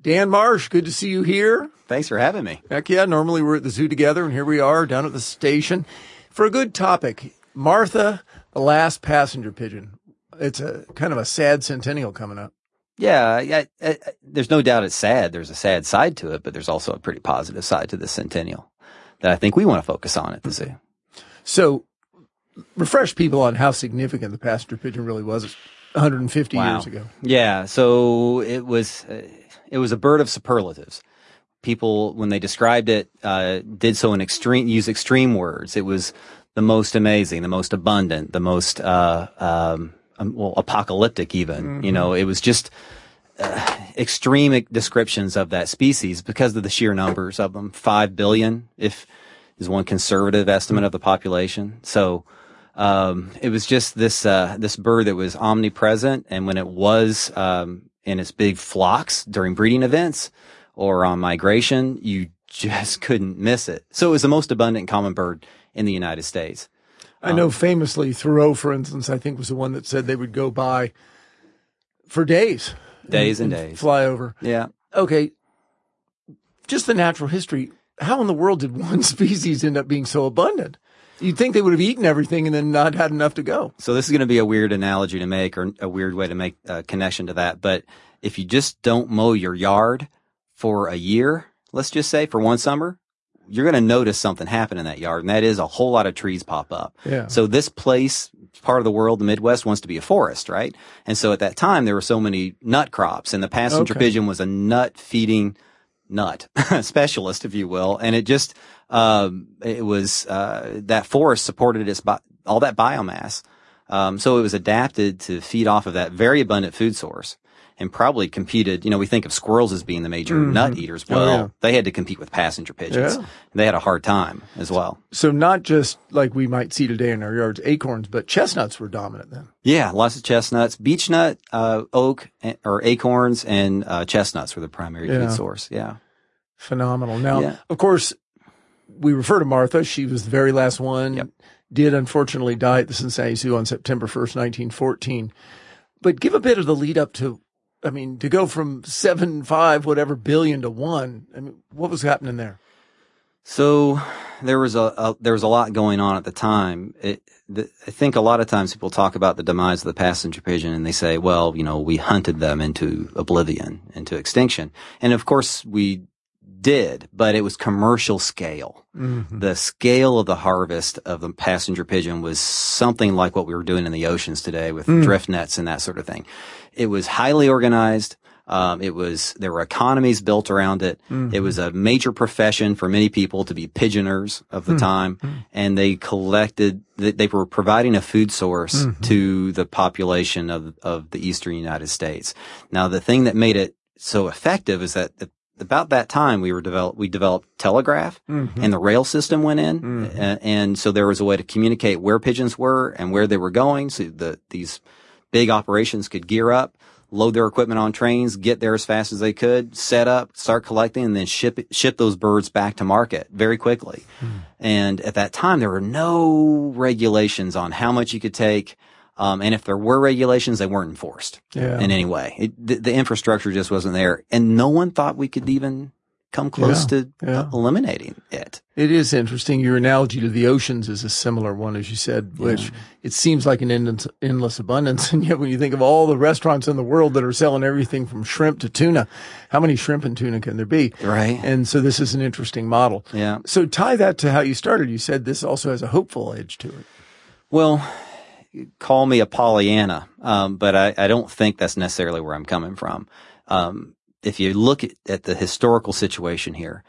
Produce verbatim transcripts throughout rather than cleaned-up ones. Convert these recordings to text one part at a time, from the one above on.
Dan Marsh, good to see you here. Thanks for having me. Heck yeah, normally we're at the zoo together, and here we are down at the station for a good topic. Martha, the last passenger pigeon. It's a kind of a sad centennial coming up. Yeah, yeah. Uh, there's no doubt it's sad. There's a sad side to it, but there's also a pretty positive side to the centennial that I think we want to focus on at the zoo. So, refresh people on how significant the passenger pigeon really was one hundred fifty Wow. years ago. Yeah, so it was uh, it was a bird of superlatives. People, when they described it, uh, did so in extreme, use extreme words. It was the most amazing, the most abundant, the most, uh, um, um, well, apocalyptic even. Mm-hmm. You know, it was just uh, extreme descriptions of that species because of the sheer numbers of them. Five billion, if is one conservative estimate of the population. So, um, it was just this, uh, this bird that was omnipresent. And when it was, um, in its big flocks during breeding events or on migration, you just couldn't miss it. So it was the most abundant common bird in the United States. I know um, famously Thoreau, for instance, I think was the one that said they would go by for days. Days and, and days. Fly over. Yeah. Okay. Just the natural history. How in the world did one species end up being so abundant? You'd think they would have eaten everything and then not had enough to go. So this is going to be a weird analogy to make or a weird way to make a connection to that. But if you just don't mow your yard for a year, let's just say for one summer, you're going to notice something happen in that yard. And that is a whole lot of trees pop up. Yeah. So this place, part of the world, the Midwest, wants to be a forest, right? And so at that time, there were so many nut crops, and the passenger Okay. pigeon was a nut feeding nut specialist, if you will. And it just, um, it was, uh, that forest supported its, bi- all that biomass. Um, so it was adapted to feed off of that very abundant food source and probably competed. You know, we think of squirrels as being the major mm-hmm. nut eaters. Well, oh, yeah. they had to compete with passenger pigeons. Yeah. They had a hard time as well. So not just like we might see today in our yards, acorns, but chestnuts were dominant then. Yeah, lots of chestnuts, beech nut, uh, oak, or acorns, and uh, chestnuts were the primary Yeah. food source. Yeah. Phenomenal. Now, Yeah. of course, we refer to Martha. She was the very last one. Yep. Did unfortunately die at the Cincinnati Zoo on September first, nineteen fourteen. But give a bit of the lead up to, I mean, to go from seven, five, whatever billion to one. I mean, what was happening there? So there was a, a there was a lot going on at the time. It, the, I think a lot of times people talk about the demise of the passenger pigeon and they say, well, you know, we hunted them into oblivion, into extinction. And of course we did, but it was commercial scale. Mm-hmm. The scale of the harvest of the passenger pigeon was something like what we were doing in the oceans today with Mm. drift nets and that sort of thing. It was highly organized. Um, it was, there were economies built around it. Mm-hmm. It was a major profession for many people to be pigeoners of the Mm-hmm. time. And they collected, they, they were providing a food source Mm-hmm. to the population of, of the eastern United States. Now, the thing that made it so effective is that the, about that time we were developed, we developed telegraph Mm-hmm. and the rail system went in. Mhm. And, and so there was a way to communicate where pigeons were and where they were going. So the, these big operations could gear up, load their equipment on trains, get there as fast as they could, set up, start collecting, and then ship it, ship those birds back to market very quickly. Mm. And at that time, there were no regulations on how much you could take. Um, and if there were regulations, they weren't enforced Yeah. in any way. It, the, the infrastructure just wasn't there. And no one thought we could even come close Yeah. to Yeah. uh, eliminating it. It is interesting. Your analogy to the oceans is a similar one, as you said, which Yeah. it seems like an endless, endless abundance. And yet when you think of all the restaurants in the world that are selling everything from shrimp to tuna, how many shrimp and tuna can there be? Right. And so this is an interesting model. Yeah. So tie that to how you started. You said this also has a hopeful edge to it. Well, call me a Pollyanna, um, but I, I don't think that's necessarily where I'm coming from. Um, if you look at, at the historical situation here,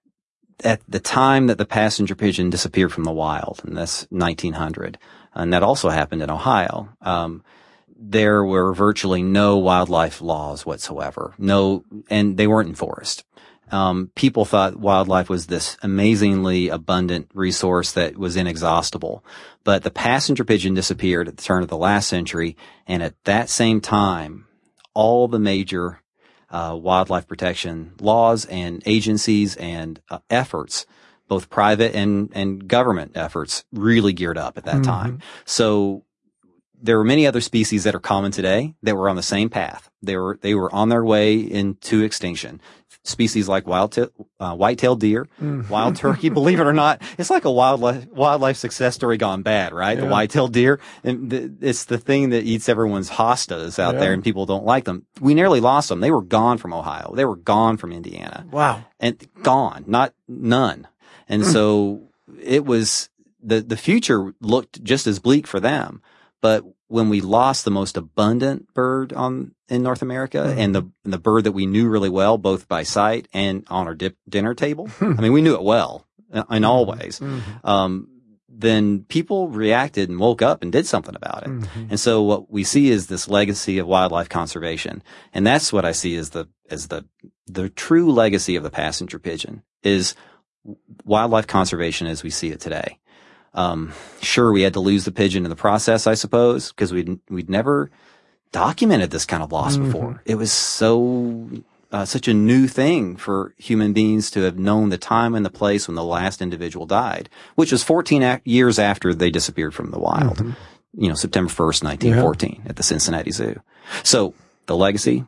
at the time that the passenger pigeon disappeared from the wild, and that's nineteen hundred, and that also happened in Ohio, um, there were virtually no wildlife laws whatsoever. No, and they weren't enforced. Um, people thought wildlife was this amazingly abundant resource that was inexhaustible. But the passenger pigeon disappeared at the turn of the last century, and at that same time, all the major uh, wildlife protection laws and agencies and uh, efforts, both private and, and government efforts, really geared up at that Mm-hmm. time. So there were many other species that are common today that were on the same path. They were, they were on their way into extinction. Species like wild t- uh, white-tailed deer, mm. wild turkey, believe it or not, it's like a wildlife, wildlife success story gone bad, right? Yeah. The white-tailed deer. And the, it's the thing that eats everyone's hostas out yeah. there, and people don't like them. We nearly lost them. They were gone from Ohio. They were gone from Indiana. Wow. And gone, not none. And mm. so it was, the, the future looked just as bleak for them. But when we lost the most abundant bird on in North America mm-hmm. and the and the bird that we knew really well, both by sight and on our dip, dinner table, I mean, we knew it well in all ways. Mm-hmm. Um, then people reacted and woke up and did something about it. Mm-hmm. And so what we see is this legacy of wildlife conservation, and that's what I see as the as the the true legacy of the passenger pigeon is wildlife conservation as we see it today. Um, sure, we had to lose the pigeon in the process, I suppose, because we'd, we'd never documented this kind of loss mm-hmm. before. It was so, uh, such a new thing for human beings to have known the time and the place when the last individual died, which was fourteen a- years after they disappeared from the wild. Mm-hmm. You know, September first, nineteen fourteen yeah. at the Cincinnati Zoo. So the legacy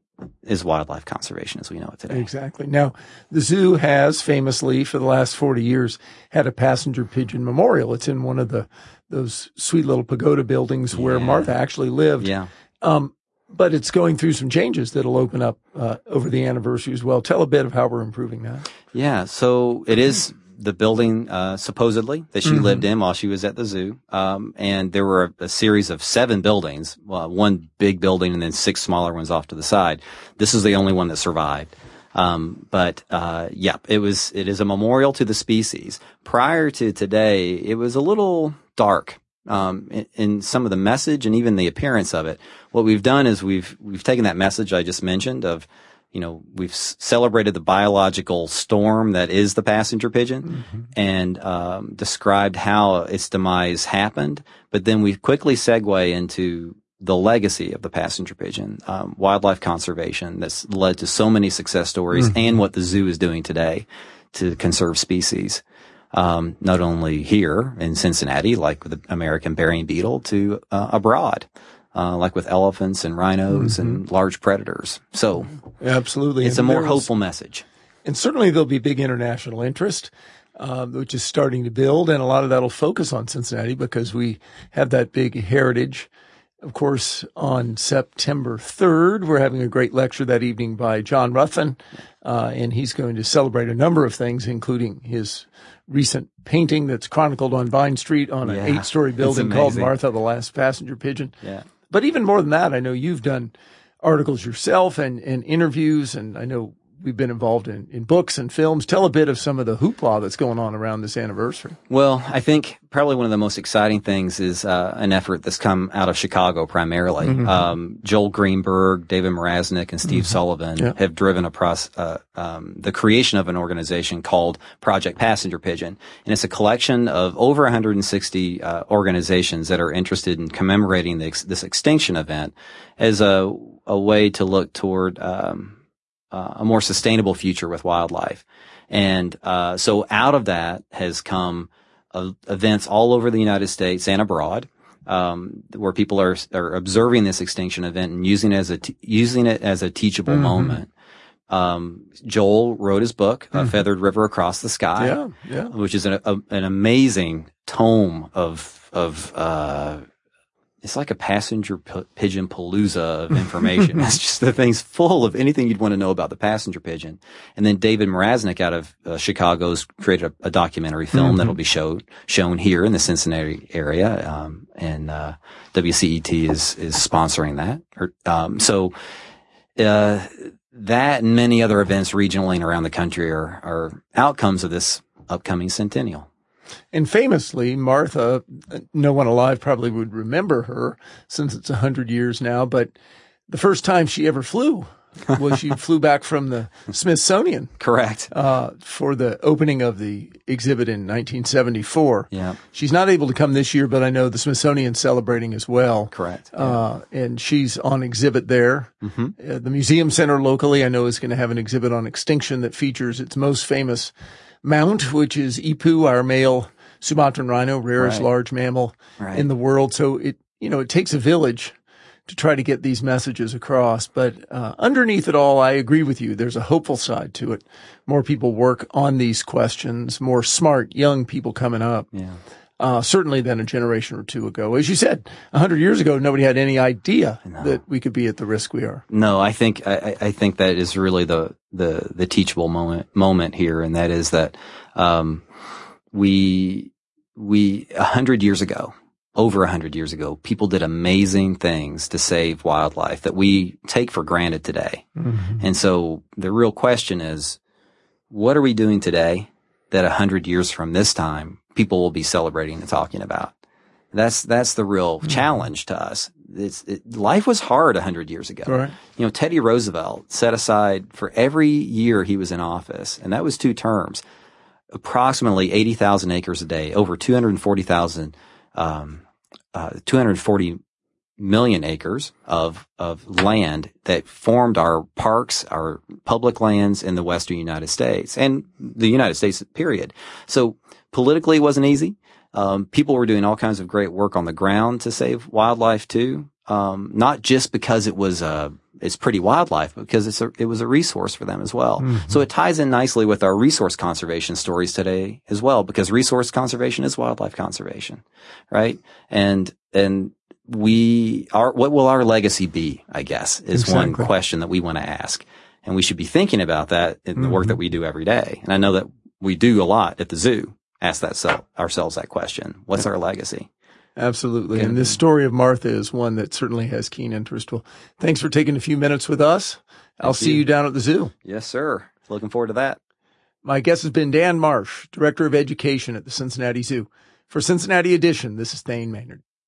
is wildlife conservation as we know it today. Exactly. Now, the zoo has famously, for the last forty years, had a passenger pigeon memorial. It's in one of the those sweet little pagoda buildings where yeah. Martha actually lived. Yeah. Um, but it's going through some changes that'll open up uh, over the anniversary as well. Tell a bit of how we're improving that. Yeah. So it is the building, uh, supposedly that she mm-hmm. lived in while she was at the zoo. Um, and there were a, a series of seven buildings, well, one big building and then six smaller ones off to the side. This is the only one that survived. Um, but, uh, yeah, it was, it is a memorial to the species. Prior to today, it was a little dark, um, in, in some of the message and even the appearance of it. What we've done is we've, we've taken that message I just mentioned of, you know, we've s- celebrated the biological storm that is the passenger pigeon mm-hmm. and um, described how its demise happened. But then we quickly segue into the legacy of the passenger pigeon, um, wildlife conservation that's led to so many success stories mm-hmm. and what the zoo is doing today to conserve species. Um, not only here in Cincinnati, like with the American burying beetle, to uh, abroad. Uh, like with elephants and rhinos mm-hmm. and large predators. So absolutely, it's and a more hopeful message. And certainly there'll be big international interest, uh, which is starting to build. And a lot of that will focus on Cincinnati because we have that big heritage. Of course, on September third, we're having a great lecture that evening by John Ruthven. Uh, and he's going to celebrate a number of things, including his recent painting that's chronicled on Vine Street on an yeah, eight-story building called Martha, the Last Passenger Pigeon. Yeah. But even more than that, I know you've done articles yourself and, and interviews, and I know we've been involved in, in books and films. Tell a bit of some of the hoopla that's going on around this anniversary. Well, I think probably one of the most exciting things is uh, an effort that's come out of Chicago primarily. Mm-hmm. Um, Joel Greenberg, David Mrazek, and Steve mm-hmm. Sullivan yeah. have driven a process, uh, um, the creation of an organization called Project Passenger Pigeon. And it's a collection of over one hundred sixty uh, organizations that are interested in commemorating the ex- this extinction event as a, a way to look toward um, Uh, a more sustainable future with wildlife. And uh, so out of that has come uh, events all over the United States and abroad um, where people are are observing this extinction event and using it as a t- using it as a teachable mm-hmm. moment. Um, Joel wrote his book, mm-hmm. A Feathered River Across the Sky, yeah, yeah. which is an, a, an amazing tome of of uh, it's like a passenger p- pigeon palooza of information. It's just the thing's full of anything you'd want to know about the passenger pigeon. And then David Mrazek out of uh, Chicago's created a, a documentary film mm-hmm. that'll be showed, shown here in the Cincinnati area. Um, and, uh, W C E T is, is sponsoring that. Or, um, so, uh, that and many other events regionally and around the country are, are outcomes of this upcoming centennial. And famously, Martha, no one alive probably would remember her since it's a hundred years now, but the first time she ever flew was she flew back from the Smithsonian. Correct. Uh, for the opening of the exhibit in nineteen seventy-four. Yeah. She's not able to come this year, but I know the Smithsonian's celebrating as well. Correct. Yeah. Uh, and she's on exhibit there. Mm-hmm. Uh, the Museum Center locally, I know, is going to have an exhibit on extinction that features its most famous mount, which is Ipu, our male Sumatran rhino, rarest right. large mammal right. in the world. So it, you know, it takes a village to try to get these messages across. But uh, underneath it all, I agree with you. There's a hopeful side to it. More people work on these questions, more smart young people coming up. Yeah. Uh, certainly than a generation or two ago. As you said, a hundred years ago, nobody had any idea no. that we could be at the risk we are. No, I think, I, I think that is really the, the, the teachable moment, moment here. And that is that, um, we, we, a hundred years ago, over a hundred years ago, people did amazing things to save wildlife that we take for granted today. Mm-hmm. And so the real question is, what are we doing today that a hundred years from this time, people will be celebrating and talking about? That's, that's the real mm-hmm. challenge to us. It's, it, life was hard a hundred years ago. Right. You know, Teddy Roosevelt set aside for every year he was in office, and that was two terms, approximately eighty thousand acres a day, over two hundred forty thousand, um, uh, two hundred forty million acres of, of land that formed our parks, our public lands in the Western United States and the United States, period. So politically, it wasn't easy. Um, people were doing all kinds of great work on the ground to save wildlife too. Um, not just because it was, uh, it's pretty wildlife, but because it's a, it was a resource for them as well. Mm-hmm. So it ties in nicely with our resource conservation stories today as well, because resource conservation is wildlife conservation, right? And, and we are, what will our legacy be, I guess, is exactly. one question that we want to ask. And we should be thinking about that in the mm-hmm. work that we do every day. And I know that we do a lot at the zoo. Ask that self, ourselves that question. What's our legacy? Absolutely. And this story of Martha is one that certainly has keen interest. Well, thanks for taking a few minutes with us. Thank I'll see you. you down at the zoo. Yes, sir. Looking forward to that. My guest has been Dan Marsh, Director of Education at the Cincinnati Zoo. For Cincinnati Edition, this is Thane Maynard.